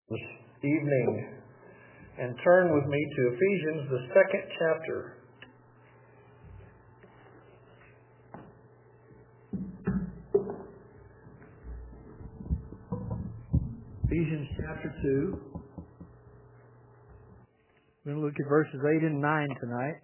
this evening and turn with me to Ephesians, the second chapter. Ephesians chapter 2. We're going to look at verses 8 and 9 tonight.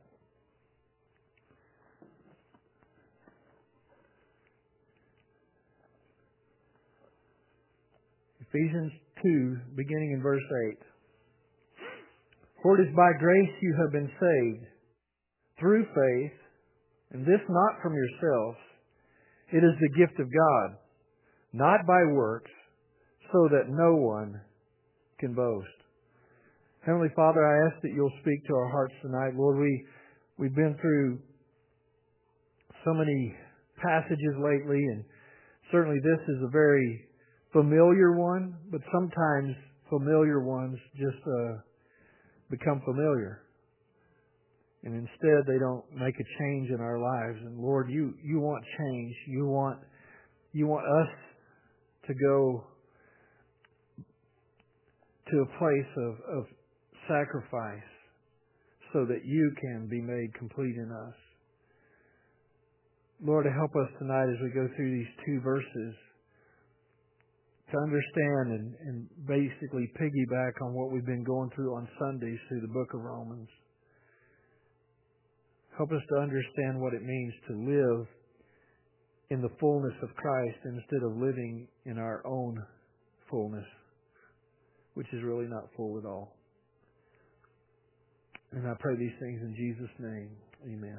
Ephesians 2, beginning in verse 8. For it is by grace you have been saved, through faith, and this not from yourselves. It is the gift of God, not by works, so that no one can boast. Heavenly Father, I ask that you'll speak to our hearts tonight. Lord, we've been through so many passages lately, and certainly this is a very familiar one, but sometimes familiar ones just become familiar. And instead they don't make a change in our lives. And Lord, you want change. You want us to go to a place of sacrifice so that you can be made complete in us. Lord, help us tonight as we go through these two verses to understand and basically piggyback on what we've been going through on Sundays through the book of Romans. Help us to understand what it means to live in the fullness of Christ instead of living in our own fullness, which is really not full at all. And I pray these things in Jesus' name. Amen.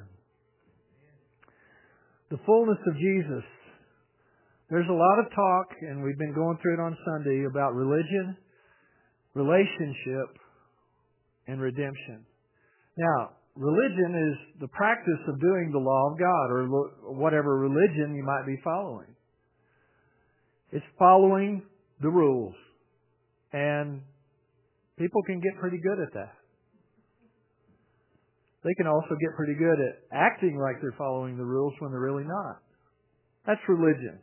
The fullness of Jesus. There's a lot of talk, and we've been going through it on Sunday, about religion, relationship, and redemption. Now, religion is the practice of doing the law of God, or whatever religion you might be following. It's following the rules. And people can get pretty good at that. They can also get pretty good at acting like they're following the rules when they're really not. That's religion.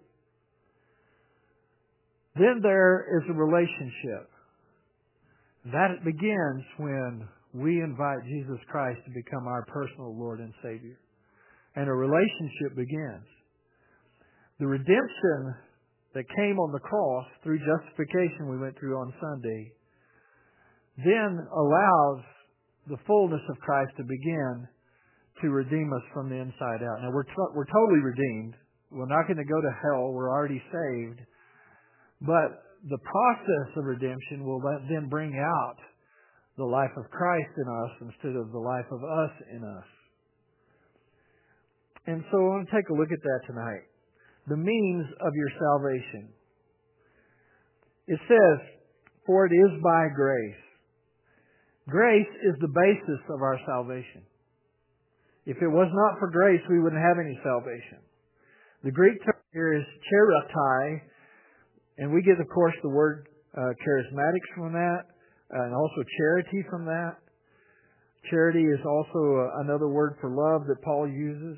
Then there is a relationship. That begins when we invite Jesus Christ to become our personal Lord and Savior. And a relationship begins. The redemption that came on the cross through justification we went through on Sunday then allows the fullness of Christ to begin to redeem us from the inside out. Now we're totally redeemed. We're not going to go to hell. We're already saved. But the process of redemption will then bring out the life of Christ in us instead of the life of us in us. And so I want to take a look at that tonight. The means of your salvation. It says, for it is by grace. Grace is the basis of our salvation. If it was not for grace, we wouldn't have any salvation. The Greek term here is charitai, and we get, of course, the word charismatics from that, and also charity from that. Charity is also another word for love that Paul uses.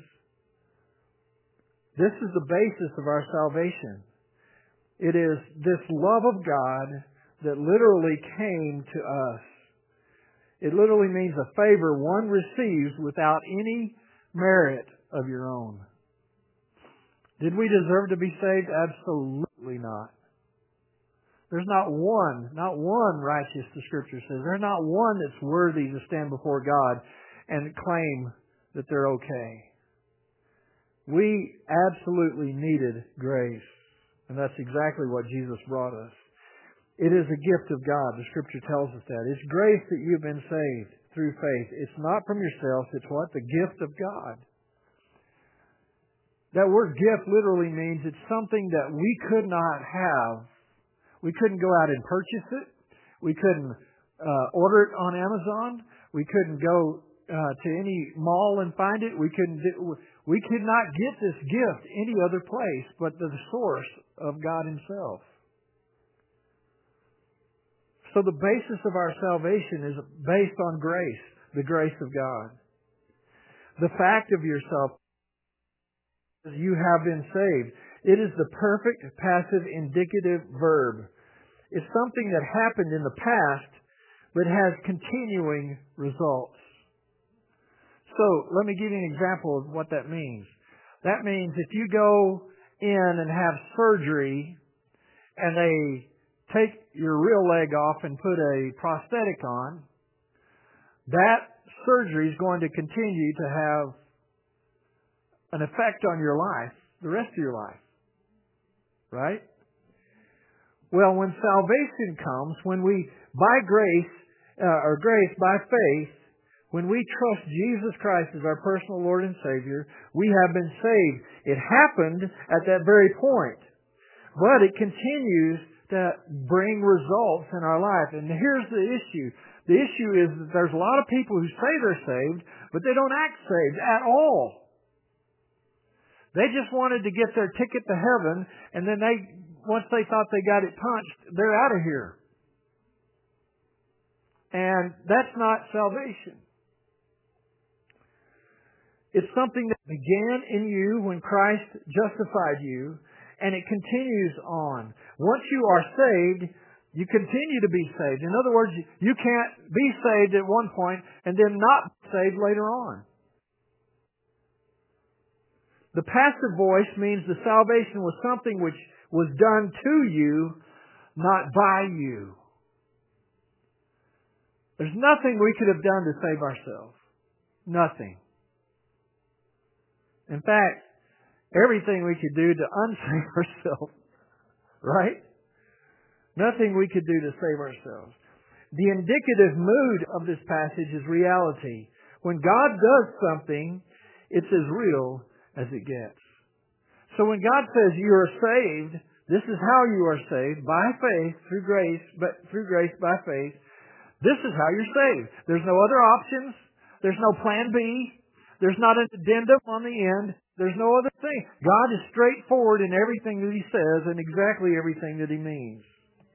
This is the basis of our salvation. It is this love of God that literally came to us. It literally means a favor one receives without any merit of your own. Did we deserve to be saved? Absolutely not. There's not one righteous, the Scripture says. There's not one that's worthy to stand before God and claim that they're okay. We absolutely needed grace. And that's exactly what Jesus brought us. It is a gift of God. The Scripture tells us that. It's grace that you've been saved through faith. It's not from yourself. It's what? The gift of God. That word gift literally means it's something that we could not have. We couldn't go out and purchase it. We couldn't order it on Amazon. We couldn't go to any mall and find it. We could not get this gift any other place but the source of God Himself. So the basis of our salvation is based on grace, the grace of God. The fact of yourself is you have been saved. It is the perfect passive indicative verb. is something that happened in the past but has continuing results. So let me give you an example of what that means. That means if you go in and have surgery and they take your real leg off and put a prosthetic on, that surgery is going to continue to have an effect on your life, the rest of your life. Right? Well, when salvation comes, when we, by grace, by faith, when we trust Jesus Christ as our personal Lord and Savior, we have been saved. It happened at that very point. But it continues to bring results in our life. And here's the issue. The issue is that there's a lot of people who say they're saved, but they don't act saved at all. They just wanted to get their ticket to heaven, and then once they thought they got it punched, they're out of here. And that's not salvation. It's something that began in you when Christ justified you, and it continues on. Once you are saved, you continue to be saved. In other words, you can't be saved at one point and then not be saved later on. The passive voice means the salvation was something which was done to you, not by you. There's nothing we could have done to save ourselves. Nothing. In fact, everything we could do to unsave ourselves. Right? Nothing we could do to save ourselves. The indicative mood of this passage is reality. When God does something, it's as real as it gets. So when God says you are saved, this is how you are saved, by faith, through grace by faith. This is how you're saved. There's no other options. There's no plan B. There's not an addendum on the end. There's no other thing. God is straightforward in everything that He says and exactly everything that He means.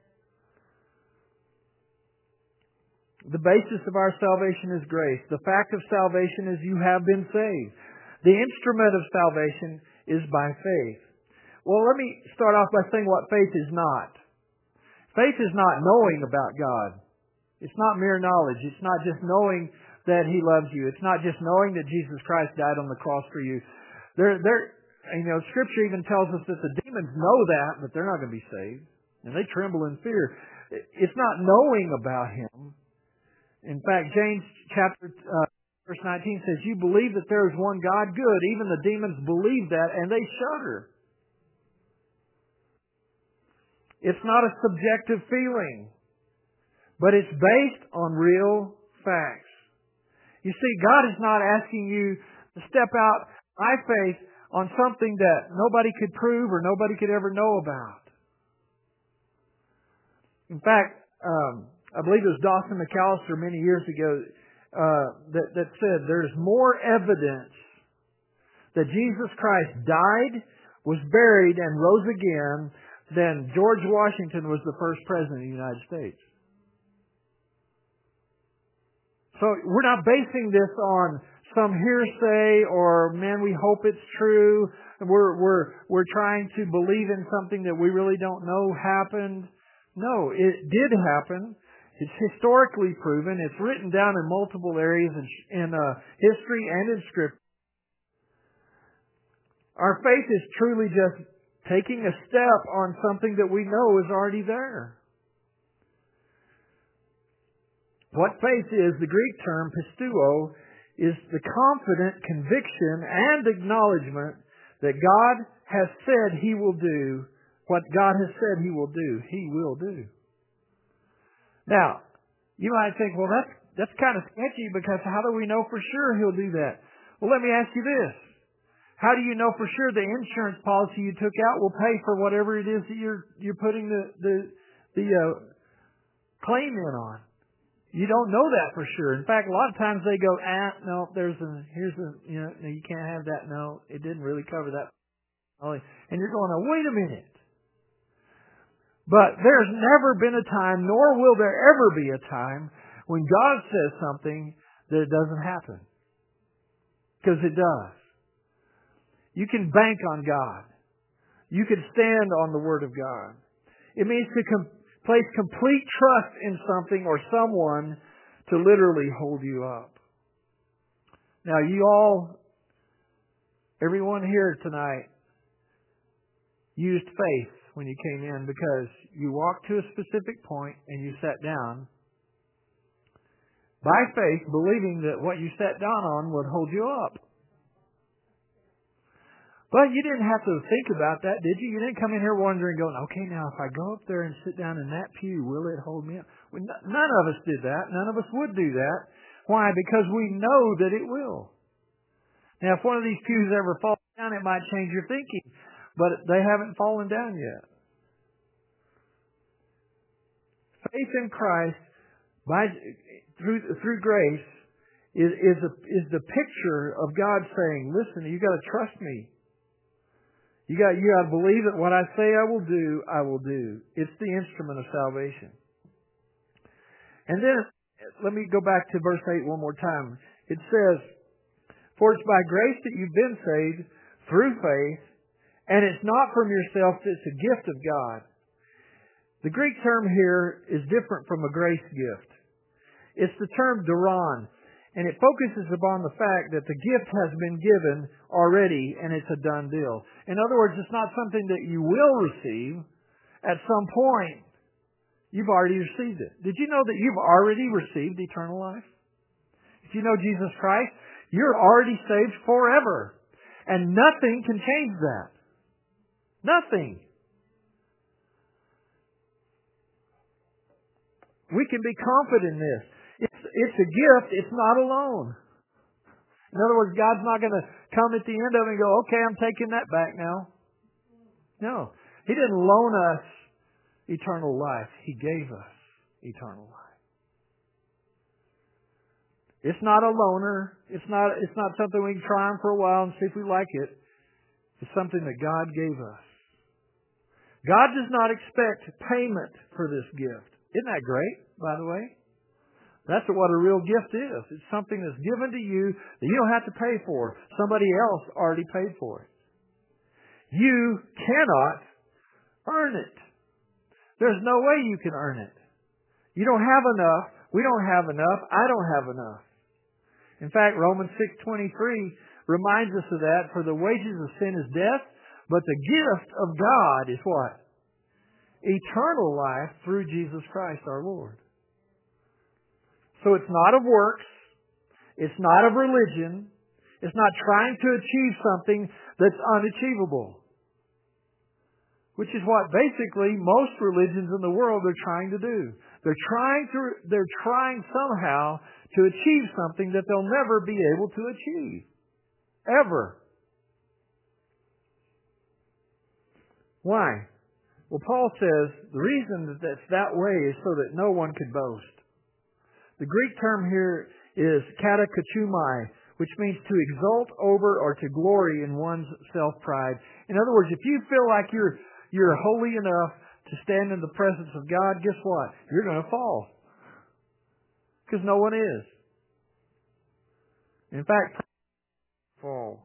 The basis of our salvation is grace. The fact of salvation is you have been saved. The instrument of salvation is by faith. Well, let me start off by saying what faith is not. Faith is not knowing about God. It's not mere knowledge. It's not just knowing that He loves you. It's not just knowing that Jesus Christ died on the cross for you. Scripture even tells us that the demons know that, but they're not going to be saved. And they tremble in fear. It's not knowing about Him. In fact, James chapter verse 19 says, you believe that there is one God, good. Even the demons believe that and they shudder. It's not a subjective feeling, but it's based on real facts. You see, God is not asking you to step out by faith on something that nobody could prove or nobody could ever know about. In fact, I believe it was Dawson McAllister many years ago that said there's more evidence that Jesus Christ died, was buried, and rose again than George Washington was the first president of the United States. So we're not basing this on some hearsay or, man, we hope it's true. We're trying to believe in something that we really don't know happened. No, it did happen. It's historically proven. It's written down in multiple areas in history and in Scripture. Our faith is truly just taking a step on something that we know is already there. What faith is, the Greek term pisteuo, is the confident conviction and acknowledgement that God has said He will do what God has said He will do. He will do. Now, you might think, well, that's kind of sketchy because how do we know for sure He'll do that? Well, let me ask you this. How do you know for sure the insurance policy you took out will pay for whatever it is that you're putting the claim in on? You don't know that for sure. In fact, a lot of times they go, no, you can't have that. No, it didn't really cover that. And you're going, oh, wait a minute. But there's never been a time, nor will there ever be a time, when God says something that it doesn't happen. Because it does. You can bank on God. You can stand on the Word of God. It means Place complete trust in something or someone to literally hold you up. Now everyone here tonight used faith when you came in, because you walked to a specific point and you sat down by faith, believing that what you sat down on would hold you up. But you didn't have to think about that, did you? You didn't come in here wondering, going, okay, now if I go up there and sit down in that pew, will it hold me up? Well, none of us did that. None of us would do that. Why? Because we know that it will. Now, if one of these pews ever falls down, it might change your thinking. But they haven't fallen down yet. Faith in Christ through grace is the picture of God saying, listen, you got to trust me. You got to believe that what I say I will do. It's the instrument of salvation. And then, let me go back to verse 8 one more time. It says, for it's by grace that you've been saved through faith, and it's not from yourself, it's a gift of God. The Greek term here is different from a grace gift. It's the term doron, and it focuses upon the fact that the gift has been given already and it's a done deal. In other words, it's not something that you will receive at some point. You've already received it. Did you know that you've already received eternal life? If you know Jesus Christ, you're already saved forever. And nothing can change that. Nothing. We can be confident in this. It's a gift. It's not a loan. In other words, God's not going to come at the end of it and go, okay, I'm taking that back now. No. He didn't loan us eternal life. He gave us eternal life. It's not a loaner. It's not something we can try on for a while and see if we like it. It's something that God gave us. God does not expect payment for this gift. Isn't that great, by the way? That's what a real gift is. It's something that's given to you that you don't have to pay for. Somebody else already paid for it. You cannot earn it. There's no way you can earn it. You don't have enough. We don't have enough. I don't have enough. In fact, Romans 6:23 reminds us of that. For the wages of sin is death, but the gift of God is what? Eternal life through Jesus Christ our Lord. So it's not of works. It's not of religion. It's not trying to achieve something that's unachievable. Which is what basically most religions in the world are trying to do. They're trying somehow to achieve something that they'll never be able to achieve. Ever. Why? Well, Paul says the reason that that's that way is so that no one could boast. The Greek term here is katakachumai, which means to exult over or to glory in one's self-pride. In other words, if you feel like you're holy enough to stand in the presence of God, guess what? You're going to fall. Because no one is. In fact, fall.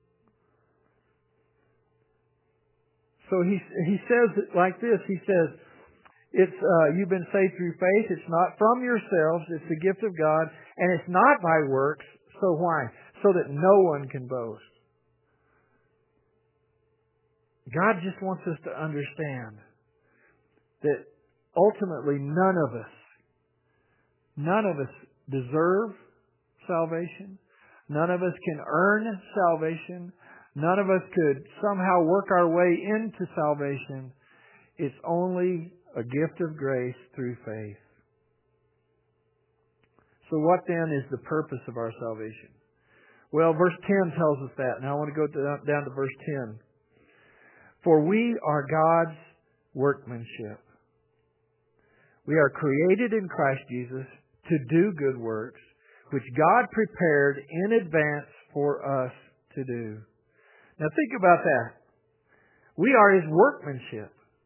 So he says it like this. He says, "It's you've been saved through faith. It's not from yourselves. It's the gift of God, and it's not by works. So why? So that no one can boast." God just wants us to understand that ultimately none of us deserve salvation. None of us can earn salvation. None of us could somehow work our way into salvation. It's only a gift of grace through faith. So what then is the purpose of our salvation? Well, verse 10 tells us that. Now I want to go down to verse 10. For we are God's workmanship. We are created in Christ Jesus to do good works, which God prepared in advance for us to do. Now think about that. We are His workmanship.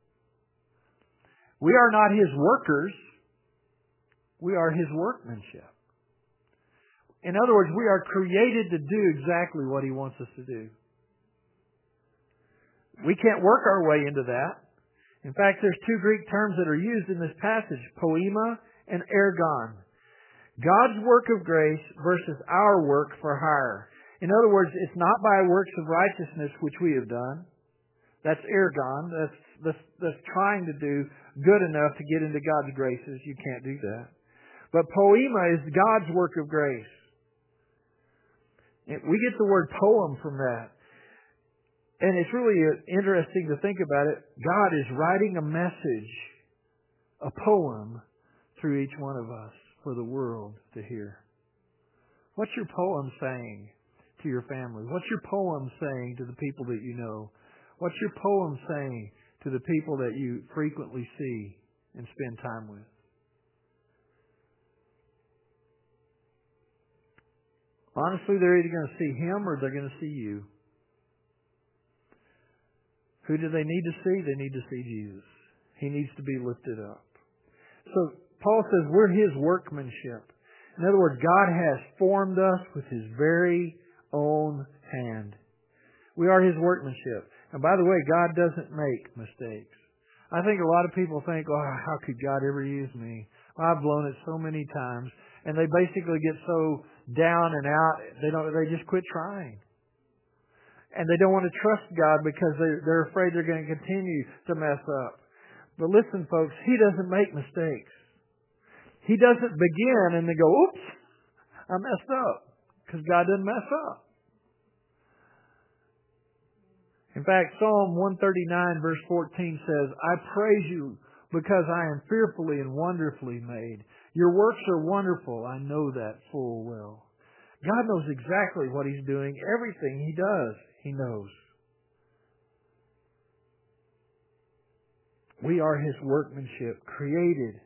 We are not His workers. We are His workmanship. In other words, we are created to do exactly what He wants us to do. We can't work our way into that. In fact, there's two Greek terms that are used in this passage, poema and ergon. God's work of grace versus our work for hire. In other words, it's not by works of righteousness which we have done. That's ergon. That's trying to do good enough to get into God's graces. You can't do that. But poema is God's work of grace. We get the word poem from that. And it's really interesting to think about it. God is writing a message, a poem, through each one of us for the world to hear. What's your poem saying to your family? What's your poem saying to the people that you know? What's your poem saying to the people that you frequently see and spend time with? Honestly, they're either going to see Him or they're going to see you. Who do they need to see? They need to see Jesus. He needs to be lifted up. So Paul says we're His workmanship. In other words, God has formed us with His very own hand. We are His workmanship. And by the way, God doesn't make mistakes. I think a lot of people think, oh, how could God ever use me? Well, I've blown it so many times. And they basically get so down and out, they just quit trying. And they don't want to trust God because they're afraid they're going to continue to mess up. But listen, folks, He doesn't make mistakes. He doesn't begin and then go, oops, I messed up. Because God doesn't mess up. In fact, Psalm 139 verse 14 says, I praise you because I am fearfully and wonderfully made. Your works are wonderful. I know that full well. God knows exactly what He's doing. Everything He does, He knows. We are His workmanship, created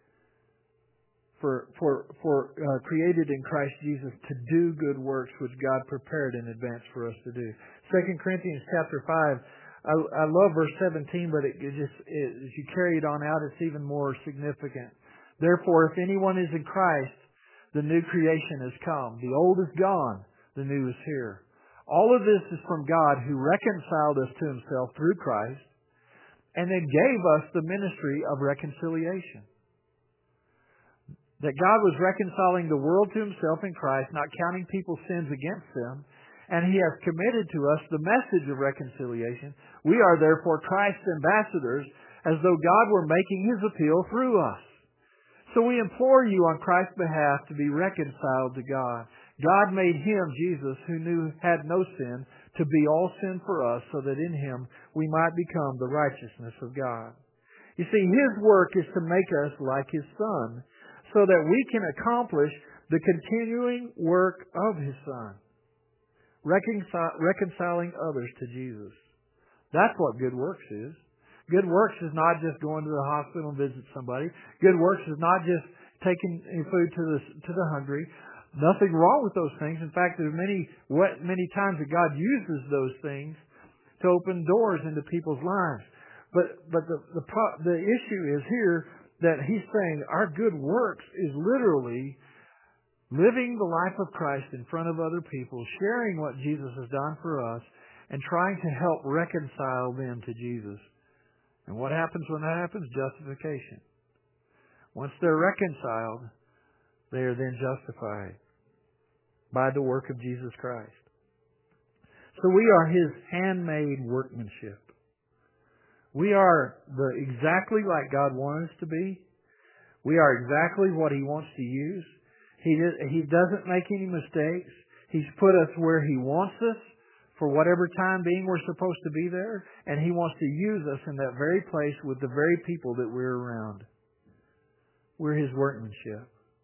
created in Christ Jesus to do good works which God prepared in advance for us to do. 2 Corinthians chapter 5, I love verse 17, but as you carry it on out, it's even more significant. Therefore, if anyone is in Christ, the new creation has come. The old is gone, the new is here. All of this is from God who reconciled us to Himself through Christ and then gave us the ministry of reconciliation. That God was reconciling the world to Himself in Christ, not counting people's sins against them, and He has committed to us the message of reconciliation. We are therefore Christ's ambassadors, as though God were making His appeal through us. So we implore you on Christ's behalf to be reconciled to God. God made Him, Jesus, who had no sin, to be all sin for us, so that in Him we might become the righteousness of God. You see, His work is to make us like His Son, so that we can accomplish the continuing work of His Son, reconciling others to Jesus. That's what good works is. Good works is not just going to the hospital and visit somebody. Good works is not just taking food to the hungry. Nothing wrong with those things. In fact, there are many times that God uses those things to open doors into people's lives. But the issue is here that He's saying our good works is literally living the life of Christ in front of other people, sharing what Jesus has done for us, and trying to help reconcile them to Jesus. And what happens when that happens? Justification. Once they're reconciled, they are then justified by the work of Jesus Christ. So we are His handmade workmanship. We are exactly like God wants us to be. We are exactly what He wants to use. He doesn't make any mistakes. He's put us where He wants us for whatever time being we're supposed to be there. And He wants to use us in that very place with the very people that we're around. We're His workmanship.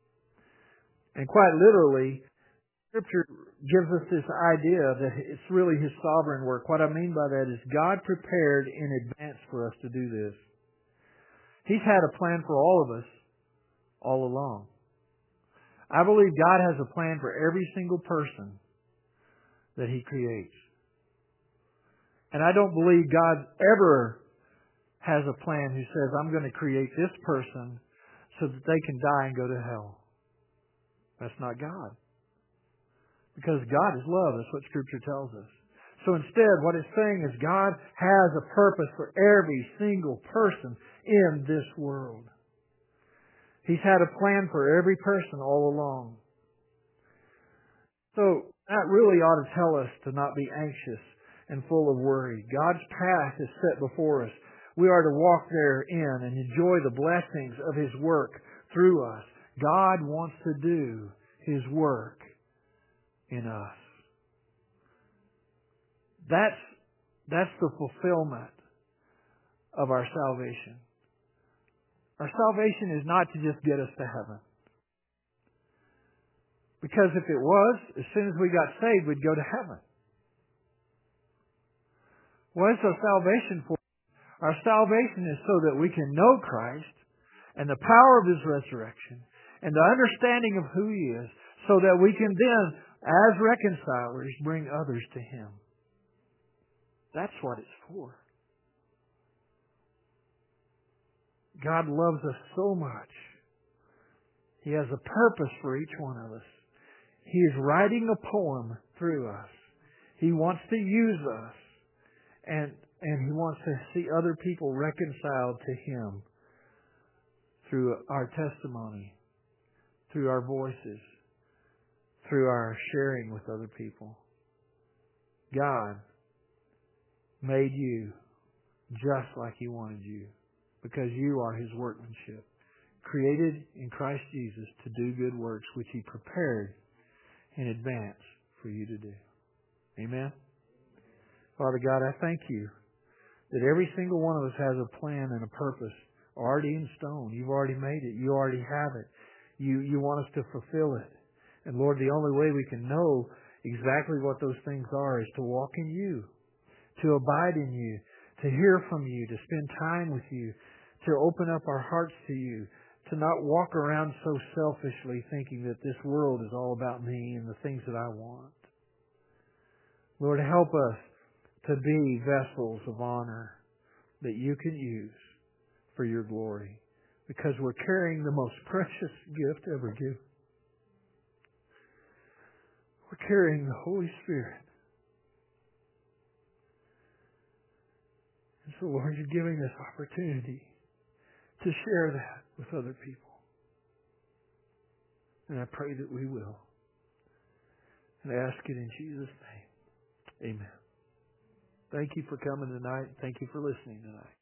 And quite literally, Scripture gives us this idea that it's really His sovereign work. What I mean by that is God prepared in advance for us to do this. He's had a plan for all of us all along. I believe God has a plan for every single person that He creates. And I don't believe God ever has a plan who says, I'm going to create this person so that they can die and go to hell. That's not God. Because God is love. That's what Scripture tells us. So instead, what it's saying is God has a purpose for every single person in this world. He's had a plan for every person all along. So that really ought to tell us to not be anxious and full of worry. God's path is set before us. We are to walk therein and enjoy the blessings of His work through us. God wants to do His work in us. That's the fulfillment of our salvation. Our salvation is not to just get us to heaven. Because if it was, as soon as we got saved, we'd go to heaven. What is our salvation for? Our salvation is so that we can know Christ and the power of His resurrection and the understanding of who He is, so that we can then, as reconcilers, bring others to Him. That's what it's for. God loves us so much. He has a purpose for each one of us. He is writing a poem through us. He wants to use us. And He wants to see other people reconciled to Him through our testimony, through our voices, through our sharing with other people. God made you just like He wanted you, because you are His workmanship, created in Christ Jesus to do good works which He prepared in advance for you to do. Amen? Father God, I thank You that every single one of us has a plan and a purpose already in stone. You've already made it. You already have it. You want us to fulfill it. And Lord, the only way we can know exactly what those things are is to walk in You, to abide in You, to hear from You, to spend time with You, to open up our hearts to You, to not walk around so selfishly thinking that this world is all about me and the things that I want. Lord, help us to be vessels of honor that You can use for Your glory, because we're carrying the most precious gift ever given. We're carrying the Holy Spirit. And so, Lord, You're giving us opportunity to share that with other people. And I pray that we will. And I ask it in Jesus' name. Amen. Thank you for coming tonight. Thank you for listening tonight.